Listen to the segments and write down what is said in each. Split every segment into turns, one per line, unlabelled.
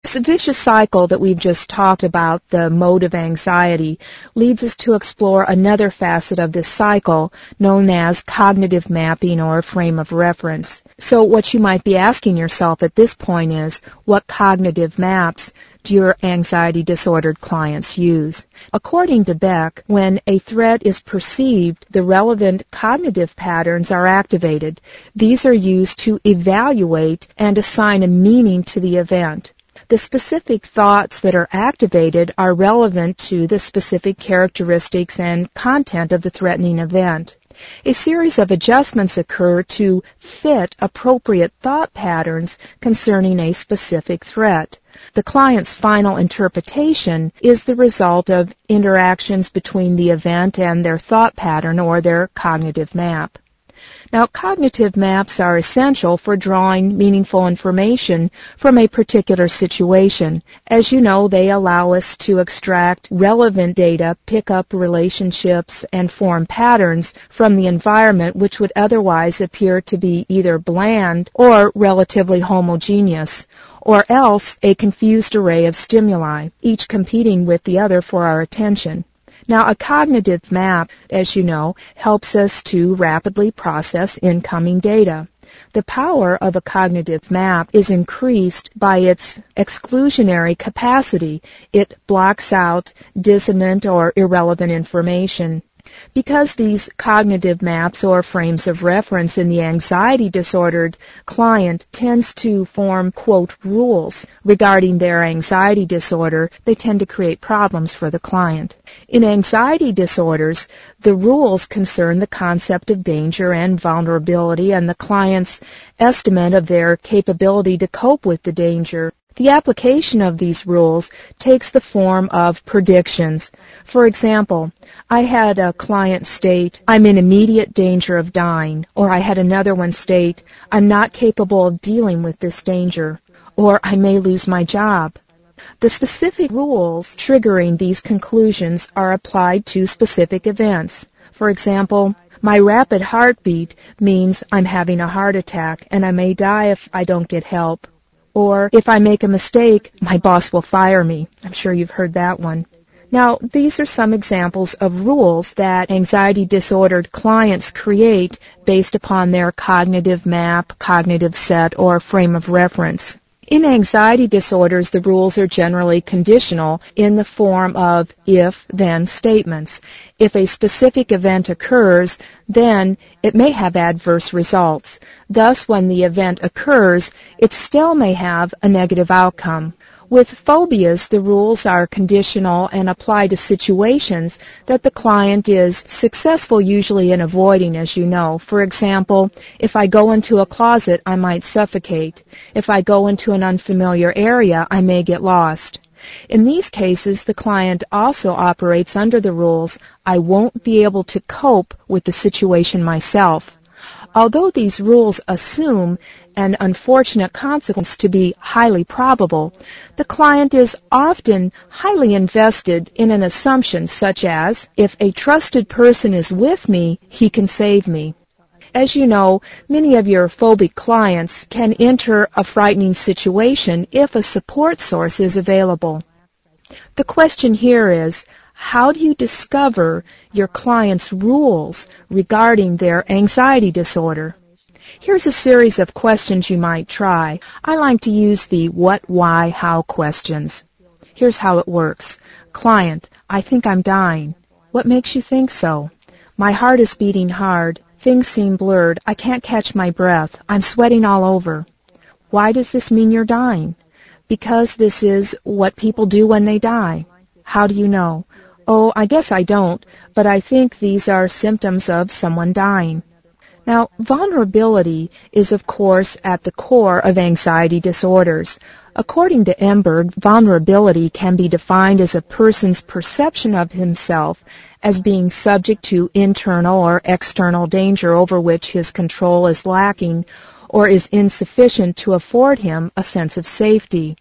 This vicious cycle that we've just talked about, the mode of anxiety, leads us to explore another facet of this cycle known as cognitive mapping or frame of reference. So what you might be asking yourself at this point is, what cognitive maps do your anxiety disordered clients use? According to Beck, when a threat is perceived, the relevant cognitive patterns are activated. These are used to evaluate and assign a meaning to the event. The specific thoughts that are activated are relevant to the specific characteristics and content of the threatening event. A series of adjustments occur to fit appropriate thought patterns concerning a specific threat. The client's final interpretation is the result of interactions between the event and their thought pattern or their cognitive map. Now, cognitive maps are essential for drawing meaningful information from a particular situation. As you know, they allow us to extract relevant data, pick up relationships, and form patterns from the environment which would otherwise appear to be either bland or relatively homogeneous, or else a confused array of stimuli, each competing with the other for our attention. Now, a cognitive map, as you know, helps us to rapidly process incoming data. The power of a cognitive map is increased by its exclusionary capacity. It blocks out dissonant or irrelevant information. Because these cognitive maps or frames of reference in the anxiety disordered client tends to form, quote, rules regarding their anxiety disorder, they tend to create problems for the client. In anxiety disorders, the rules concern the concept of danger and vulnerability and the client's estimate of their capability to cope with the danger. The application of these rules takes the form of predictions. For example, I had a client state, I'm in immediate danger of dying, or I had another one state, I'm not capable of dealing with this danger, or I may lose my job. The specific rules triggering these conclusions are applied to specific events. For example, my rapid heartbeat means I'm having a heart attack and I may die if I don't get help. Or if I make a mistake, my boss will fire me. I'm sure you've heard that one. Now, these are some examples of rules that anxiety disordered clients create based upon their cognitive map, cognitive set, or frame of reference. In anxiety disorders, the rules are generally conditional in the form of if-then statements. If a specific event occurs, then it may have adverse results. Thus, when the event occurs, it still may have a negative outcome. With phobias, the rules are conditional and apply to situations that the client is successful usually in avoiding, as you know. For example, if I go into a closet, I might suffocate. If I go into an unfamiliar area, I may get lost. In these cases, the client also operates under the rules, I won't be able to cope with the situation myself. Although these rules assume an unfortunate consequence to be highly probable, the client is often highly invested in an assumption such as, if a trusted person is with me, he can save me. As you know, many of your phobic clients can enter a frightening situation if a support source is available. The question here is, how do you discover your client's rules regarding their anxiety disorder? Here's a series of questions you might try. I like to use the what, why, how questions. Here's how it works. Client, I think I'm dying. What makes you think so? My heart is beating hard. Things seem blurred. I can't catch my breath. I'm sweating all over. Why does this mean you're dying? Because this is what people do when they die. How do you know? Oh, I guess I don't, but I think these are symptoms of someone dying. Now, vulnerability is, of course, at the core of anxiety disorders. According to Emberg, vulnerability can be defined as a person's perception of himself as being subject to internal or external danger over which his control is lacking or is insufficient to afford him a sense of safety.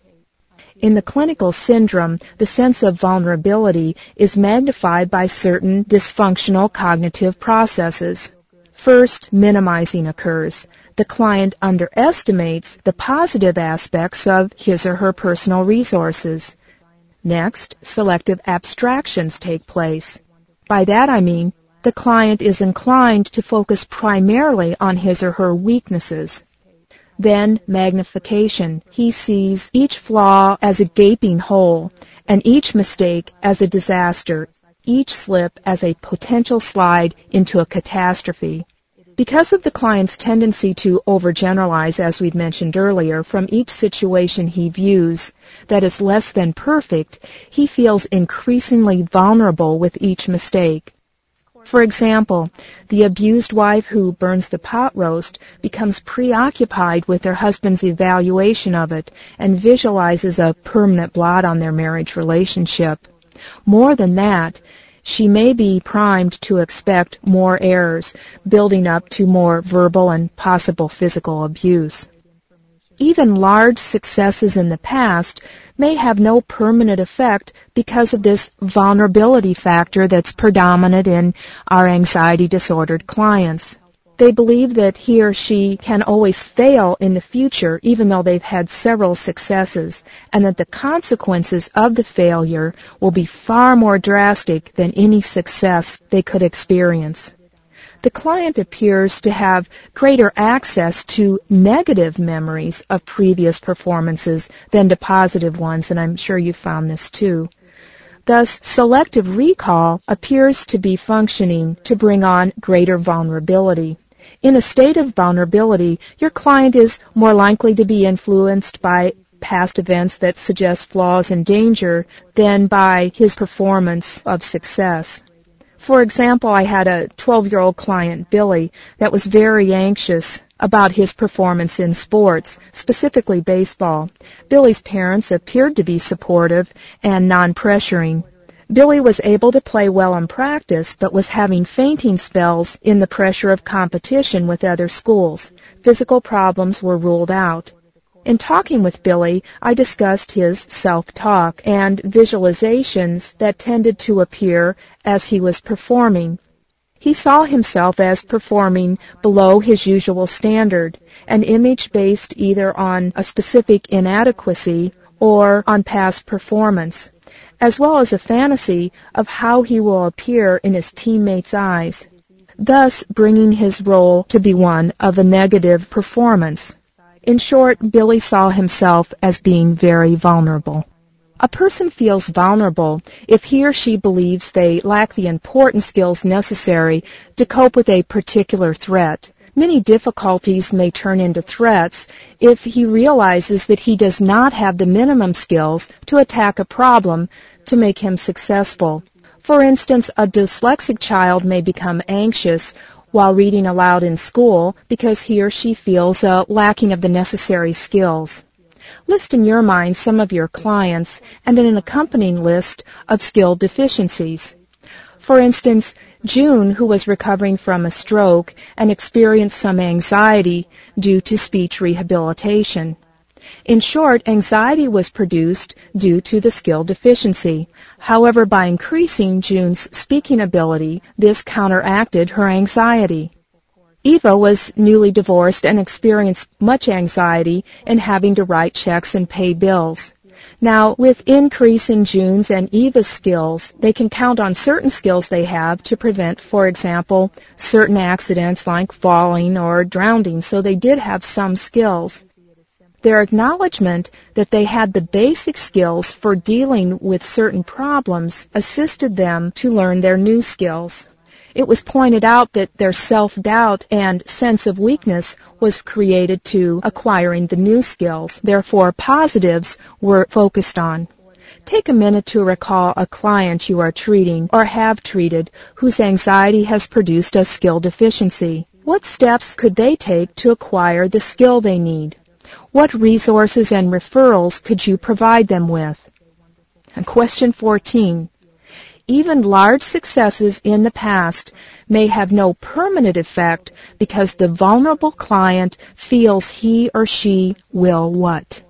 In the clinical syndrome, the sense of vulnerability is magnified by certain dysfunctional cognitive processes. First, minimizing occurs. the client underestimates the positive aspects of his or her personal resources. Next, selective abstractions take place. By that I mean the client is inclined to focus primarily on his or her weaknesses. Then magnification. He sees each flaw as a gaping hole, and each mistake as a disaster, each slip as a potential slide into a catastrophe. Because of the client's tendency to overgeneralize, as we'd mentioned earlier, from each situation he views that is less than perfect, he feels increasingly vulnerable with each mistake. For example, the abused wife who burns the pot roast becomes preoccupied with her husband's evaluation of it and visualizes a permanent blot on their marriage relationship. More than that, she may be primed to expect more errors, building up to more verbal and possible physical abuse. Even large successes in the past may have no permanent effect because of this vulnerability factor that's predominant in our anxiety-disordered clients. They believe that he or she can always fail in the future even though they've had several successes, and that the consequences of the failure will be far more drastic than any success they could experience. The client appears to have greater access to negative memories of previous performances than to positive ones, and I'm sure you found this too. Thus, selective recall appears to be functioning to bring on greater vulnerability. In a state of vulnerability, your client is more likely to be influenced by past events that suggest flaws and danger than by his performance of success. For example, I had a 12-year-old client, Billy, that was very anxious about his performance in sports, specifically baseball. Billy's parents appeared to be supportive and non-pressuring. Billy was able to play well in practice, but was having fainting spells in the pressure of competition with other schools. Physical problems were ruled out. In talking with Billy, I discussed his self-talk and visualizations that tended to appear as he was performing. He saw himself as performing below his usual standard, an image based either on a specific inadequacy or on past performance, as well as a fantasy of how he will appear in his teammates' eyes, thus bringing his role to be one of a negative performance. In short, Billy saw himself as being very vulnerable. A person feels vulnerable if he or she believes they lack the important skills necessary to cope with a particular threat. Many difficulties may turn into threats if he realizes that he does not have the minimum skills to attack a problem to make him successful. For instance, a dyslexic child may become anxious while reading aloud in school because he or she feels a lacking of the necessary skills. List in your mind some of your clients and an accompanying list of skill deficiencies. For instance, June, who was recovering from a stroke and experienced some anxiety due to speech rehabilitation. In short, anxiety was produced due to the skill deficiency. However, by increasing June's speaking ability, this counteracted her anxiety. Eva was newly divorced and experienced much anxiety in having to write checks and pay bills. Now, with increase in June's and Eva's skills, they can count on certain skills they have to prevent, for example, certain accidents like falling or drowning, so they did have some skills. Their acknowledgement that they had the basic skills for dealing with certain problems assisted them to learn their new skills. It was pointed out that their self-doubt and sense of weakness was created to acquiring the new skills. Therefore, positives were focused on. Take a minute to recall a client you are treating or have treated whose anxiety has produced a skill deficiency. What steps could they take to acquire the skill they need? What resources and referrals could you provide them with? And question 14. Even large successes in the past may have no permanent effect because the vulnerable client feels he or she will what?